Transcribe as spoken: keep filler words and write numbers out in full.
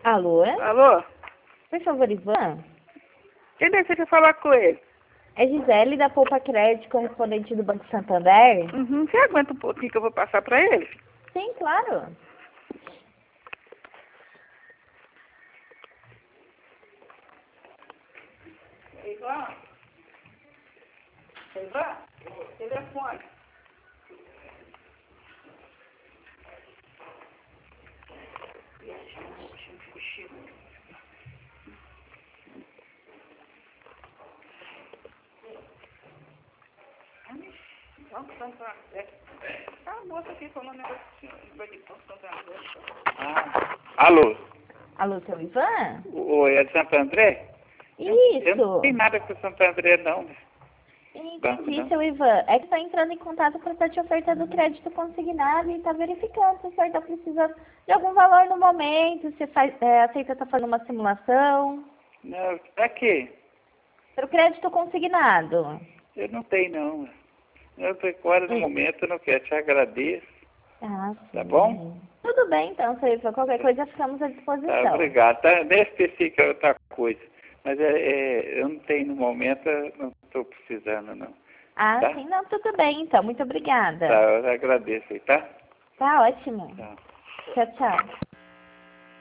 Alô? Alô? Por favor, Ivan? Quem deseja falar com ele? É Gisele da Poupa Crédito, correspondente do Banco Santander? Uhum. Você aguenta um pouquinho que eu vou passar para ele? Sim, claro. Ivan? Ivan? Telefone. Vamos Santander. A moça aqui falando negócio de Santander. Ah, alô? Alô, seu Ivan? Oi, é de Santo André? Eu, eu não Isso. tenho nada com Santo André, não. Banco, Entendi, não. seu Ivan. É que está entrando em contato para estar te ofertando crédito consignado e está verificando se o senhor está precisando de algum valor no momento, se faz, é, aceita estar fazendo uma simulação. Não, pra quê? Para o crédito consignado. Eu não tenho, não. Eu tô agora no Hum. momento, eu não quero. Te agradeço. Ah, sim. Tá bom? Tudo bem, então, seu Ivan. Qualquer coisa ficamos à Tá, disposição. obrigado. Tá, nem esqueci que é outra coisa. Mas é, é, eu não tenho no momento, eu não estou precisando, não. Ah, Tá? sim, não, tudo bem, então. Muito obrigada. Tá, eu agradeço aí, tá? Tá ótimo. Tá. Tchau, tchau.